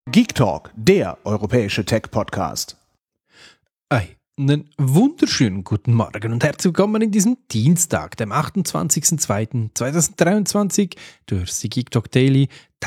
Geek Talk, der europäische Tech-Podcast. Einen wunderschönen guten Morgen und herzlich willkommen in diesem Dienstag, dem 28.02.2023. Du hörst die Geek Talk Daily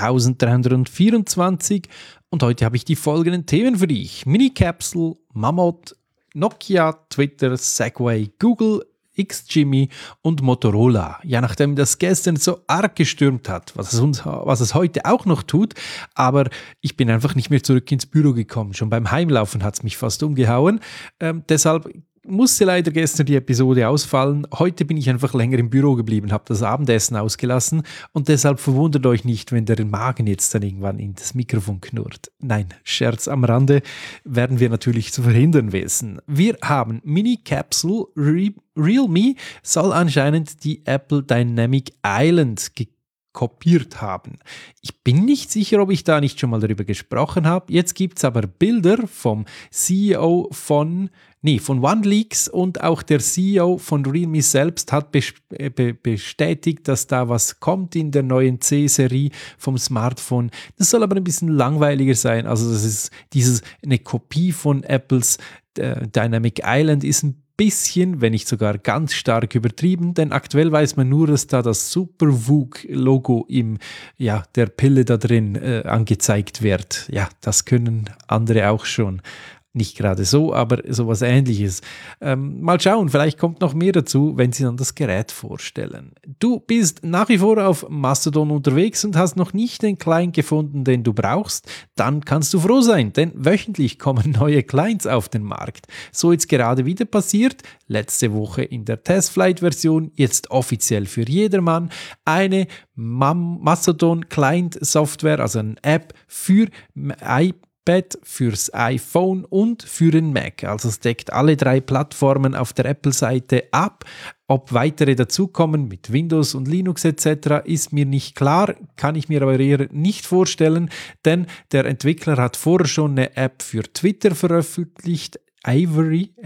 1324 und heute habe ich die folgenden Themen für dich. Mini-Capsule, Mammut, Nokia, Twitter, Segway, Google, Xjimmy und Motorola. Ja, nachdem das gestern so arg gestürmt hat, was es heute auch noch tut, aber ich bin einfach nicht mehr zurück ins Büro gekommen. Schon beim Heimlaufen hat es mich fast umgehauen. Deshalb musste leider gestern die Episode ausfallen. Heute bin ich einfach länger im Büro geblieben, habe das Abendessen ausgelassen und deshalb verwundert euch nicht, wenn der Magen jetzt dann irgendwann in das Mikrofon knurrt. Nein, Scherz am Rande, werden wir natürlich zu verhindern wissen. Wir haben Mini-Capsule, Realme soll anscheinend die Apple Dynamic Island kopiert haben. Ich bin nicht sicher, ob ich da nicht schon mal darüber gesprochen habe. Jetzt gibt es aber Bilder vom CEO von OneLeaks und auch der CEO von Realme selbst hat bestätigt, dass da was kommt in der neuen C-Serie vom Smartphone. Das soll aber ein bisschen langweiliger sein. Also das ist eine Kopie von Apples Dynamic Island ist ein bisschen, wenn nicht sogar ganz stark übertrieben, denn aktuell weiß man nur, dass da das SuperVOOC-Logo der Pille da drin angezeigt wird. Ja, das können andere auch schon. Nicht gerade so, aber sowas Ähnliches. Mal schauen, vielleicht kommt noch mehr dazu, wenn sie dann das Gerät vorstellen. Du bist nach wie vor auf Mastodon unterwegs und hast noch nicht den Client gefunden, den du brauchst, dann kannst du froh sein, denn wöchentlich kommen neue Clients auf den Markt. So jetzt gerade wieder passiert, letzte Woche in der Testflight-Version, jetzt offiziell für jedermann, eine Mastodon-Client-Software, also eine App für iPad, fürs iPhone und für den Mac. Also es deckt alle drei Plattformen auf der Apple-Seite ab. Ob weitere dazukommen mit Windows und Linux etc. ist mir nicht klar, kann ich mir aber eher nicht vorstellen, denn der Entwickler hat vorher schon eine App für Twitter veröffentlicht, Aviary,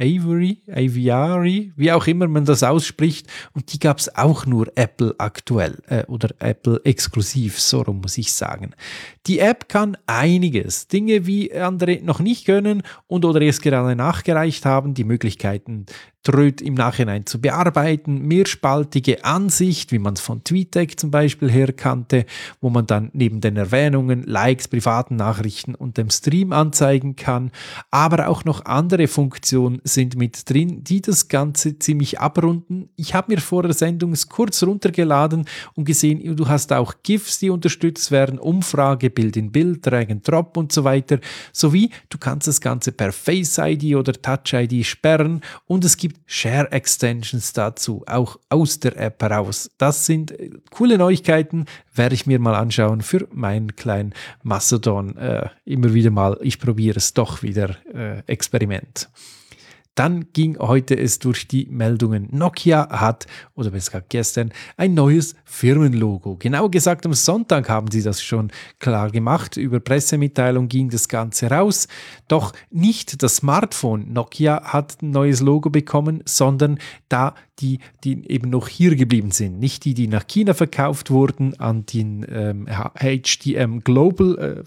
wie auch immer man das ausspricht, und die gab es auch nur Apple aktuell oder Apple exklusiv, so rum muss ich sagen. Die App kann einiges, Dinge wie andere noch nicht können und oder erst gerade nachgereicht haben, die Möglichkeiten Tröd im Nachhinein zu bearbeiten, mehrspaltige Ansicht, wie man es von TweetDeck zum Beispiel her kannte, wo man dann neben den Erwähnungen, Likes, privaten Nachrichten und dem Stream anzeigen kann, aber auch noch andere Funktionen sind mit drin, die das Ganze ziemlich abrunden. Ich habe mir vor der Sendung kurz runtergeladen und gesehen, du hast auch GIFs, die unterstützt werden, Umfrage, Bild in Bild, Drag and Drop und so weiter, sowie du kannst das Ganze per Face ID oder Touch ID sperren und es gibt Share Extensions dazu, auch aus der App heraus. Das sind coole Neuigkeiten, werde ich mir mal anschauen für meinen kleinen Mastodon. Immer wieder mal, ich probiere es doch wieder, Experiment. Dann ging heute es durch die Meldungen. Nokia hat, oder besser gesagt gestern, ein neues Firmenlogo. Genau gesagt am Sonntag haben sie das schon klar gemacht. Über Pressemitteilung ging das Ganze raus. Doch nicht das Smartphone Nokia hat ein neues Logo bekommen, sondern da die eben noch hier geblieben sind. Nicht die nach China verkauft wurden an den HDM Global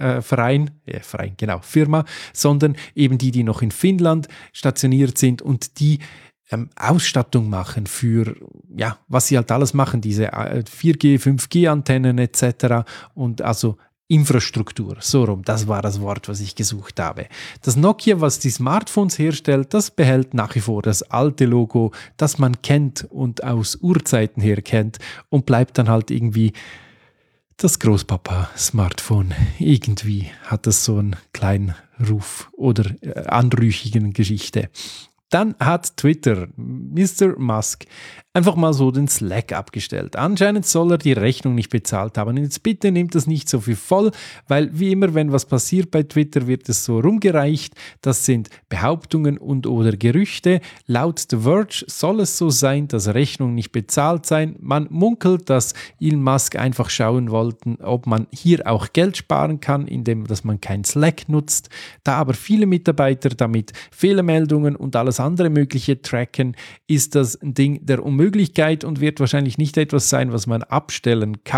Firma, sondern eben die noch in Finnland stationiert sind und die Ausstattung machen für, was sie halt alles machen, diese 4G, 5G-Antennen etc. und also Infrastruktur, so rum, das war das Wort, was ich gesucht habe. Das Nokia, was die Smartphones herstellt, das behält nach wie vor das alte Logo, das man kennt und aus Urzeiten her kennt und bleibt dann halt irgendwie das Großpapa-Smartphone. Irgendwie hat das so einen kleinen Ruf oder anrüchigen Geschichte. Dann hat Twitter, Mr. Musk, einfach mal so den Slack abgestellt. Anscheinend soll er die Rechnung nicht bezahlt haben. Und jetzt bitte nimmt das nicht so viel voll, weil wie immer, wenn was passiert bei Twitter, wird es so rumgereicht. Das sind Behauptungen und oder Gerüchte. Laut The Verge soll es so sein, dass Rechnungen nicht bezahlt sein. Man munkelt, dass Elon Musk einfach schauen wollten, ob man hier auch Geld sparen kann, indem dass man kein Slack nutzt. Da aber viele Mitarbeiter damit Fehlermeldungen und alles andere Mögliche tracken, ist das ein Ding der Unmöglichkeit und wird wahrscheinlich nicht etwas sein, was man abstellen kann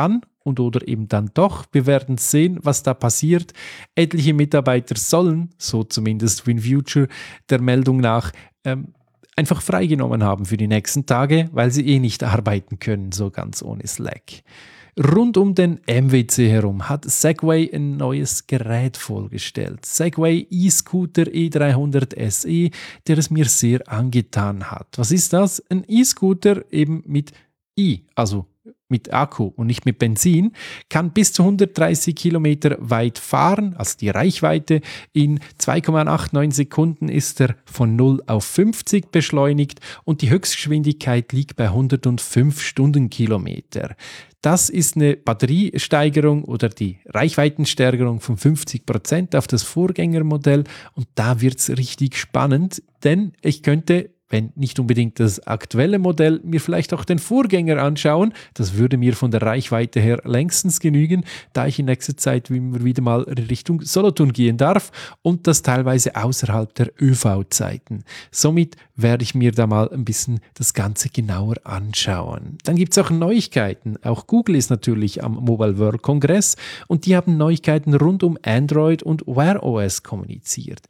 und oder eben dann doch. Wir werden sehen, was da passiert. Etliche Mitarbeiter sollen, so zumindest WinFuture der Meldung nach, einfach freigenommen haben für die nächsten Tage, weil sie nicht arbeiten können, so ganz ohne Slack. Rund um den MWC herum hat Segway ein neues Gerät vorgestellt. Segway E-Scooter E300 SE, der es mir sehr angetan hat. Was ist das? Ein E-Scooter eben mit also mit Akku und nicht mit Benzin, kann bis zu 130 Kilometer weit fahren, also die Reichweite. In 2,89 Sekunden ist er von 0 auf 50 beschleunigt und die Höchstgeschwindigkeit liegt bei 105 Stundenkilometer. Das ist eine Batteriesteigerung oder die Reichweitensteigerung von 50% auf das Vorgängermodell und da wird es richtig spannend, denn ich könnte, wenn nicht unbedingt das aktuelle Modell, mir vielleicht auch den Vorgänger anschauen. Das würde mir von der Reichweite her längstens genügen, da ich in nächster Zeit wieder mal Richtung Solothurn gehen darf und das teilweise außerhalb der ÖV-Zeiten. Somit werde ich mir da mal ein bisschen das Ganze genauer anschauen. Dann gibt es auch Neuigkeiten. Auch Google ist natürlich am Mobile World Kongress und die haben Neuigkeiten rund um Android und Wear OS kommuniziert.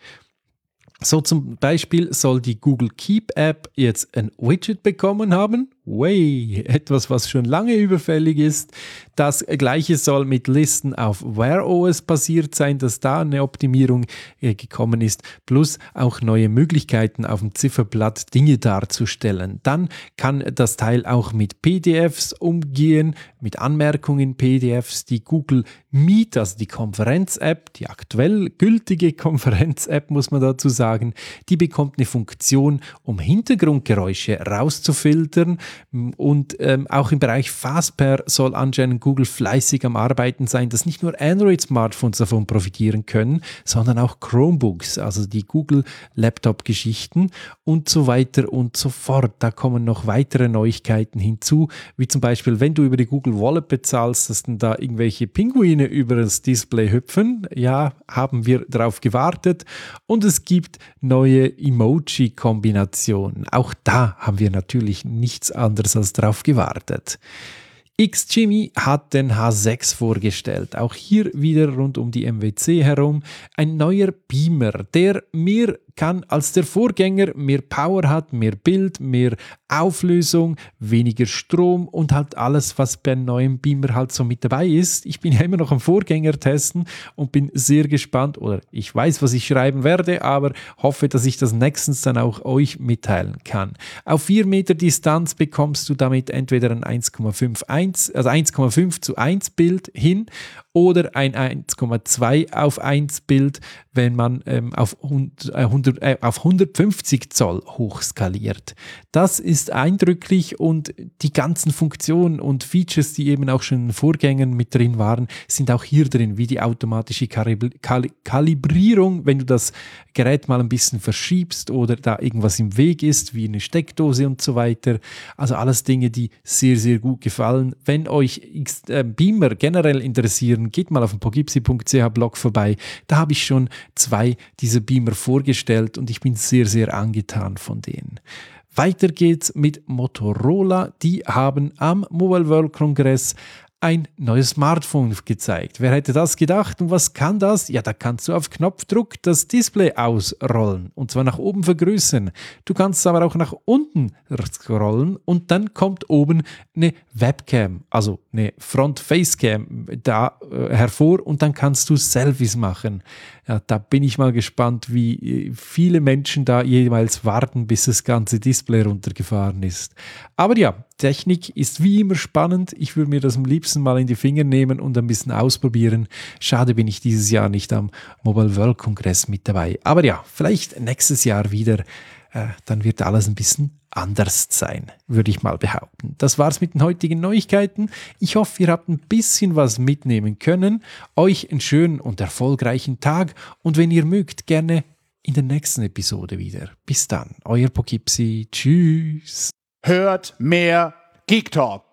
So zum Beispiel soll die Google Keep App jetzt ein Widget bekommen haben. Etwas, was schon lange überfällig ist. Das Gleiche soll mit Listen auf Wear OS basiert sein, dass da eine Optimierung gekommen ist, plus auch neue Möglichkeiten auf dem Zifferblatt Dinge darzustellen. Dann kann das Teil auch mit PDFs umgehen, mit Anmerkungen PDFs. Die Google Meet, also die Konferenz-App, die aktuell gültige Konferenz-App, muss man dazu sagen, die bekommt eine Funktion, um Hintergrundgeräusche rauszufiltern. Und auch im Bereich Fastpair soll anscheinend Google fleißig am Arbeiten sein, dass nicht nur Android-Smartphones davon profitieren können, sondern auch Chromebooks, also die Google-Laptop-Geschichten und so weiter und so fort. Da kommen noch weitere Neuigkeiten hinzu, wie zum Beispiel, wenn du über die Google Wallet bezahlst, dass dann da irgendwelche Pinguine über das Display hüpfen. Ja, haben wir darauf gewartet. Und es gibt neue Emoji-Kombinationen. Auch da haben wir natürlich nichts anderes als darauf gewartet. Xgimi hat den H6 vorgestellt. Auch hier wieder rund um die MWC herum. Ein neuer Beamer, der mehr kann als der Vorgänger, mehr Power hat, mehr Bild, mehr Auflösung, weniger Strom und halt alles, was bei einem neuen Beamer halt so mit dabei ist. Ich bin ja immer noch am Vorgänger testen und bin sehr gespannt, oder ich weiß, was ich schreiben werde, aber hoffe, dass ich das nächstens dann auch euch mitteilen kann. Auf 4 Meter Distanz bekommst du damit entweder ein 1,5:1 Bild hin oder ein 1,2:1 Bild, wenn man auf 150 Zoll hochskaliert. Das ist eindrücklich und die ganzen Funktionen und Features, die eben auch schon in den Vorgängern mit drin waren, sind auch hier drin, wie die automatische Kalibrierung, wenn du das Gerät mal ein bisschen verschiebst oder da irgendwas im Weg ist, wie eine Steckdose und so weiter. Also alles Dinge, die sehr, sehr gut gefallen. Wenn euch Beamer generell interessieren, geht mal auf dem pogipsi.ch Blog vorbei. Da habe ich schon 2 dieser Beamer vorgestellt und ich bin sehr, sehr angetan von denen. Weiter geht's mit Motorola. Die haben am Mobile World Congress ein neues Smartphone gezeigt. Wer hätte das gedacht und was kann das? Ja, da kannst du auf Knopfdruck das Display ausrollen und zwar nach oben vergrößern. Du kannst es aber auch nach unten scrollen und dann kommt oben eine Webcam, also eine Front-Facecam da hervor und dann kannst du Selfies machen. Ja, da bin ich mal gespannt, wie viele Menschen da jeweils warten, bis das ganze Display runtergefahren ist. Aber ja, Technik ist wie immer spannend. Ich würde mir das am liebsten mal in die Finger nehmen und ein bisschen ausprobieren. Schade, bin ich dieses Jahr nicht am Mobile World Congress mit dabei. Aber ja, vielleicht nächstes Jahr wieder. Dann wird alles ein bisschen anders sein, würde ich mal behaupten. Das war's mit den heutigen Neuigkeiten. Ich hoffe, ihr habt ein bisschen was mitnehmen können. Euch einen schönen und erfolgreichen Tag und wenn ihr mögt, gerne in der nächsten Episode wieder. Bis dann, euer Pogipsi. Tschüss. Hört mehr Geek Talk.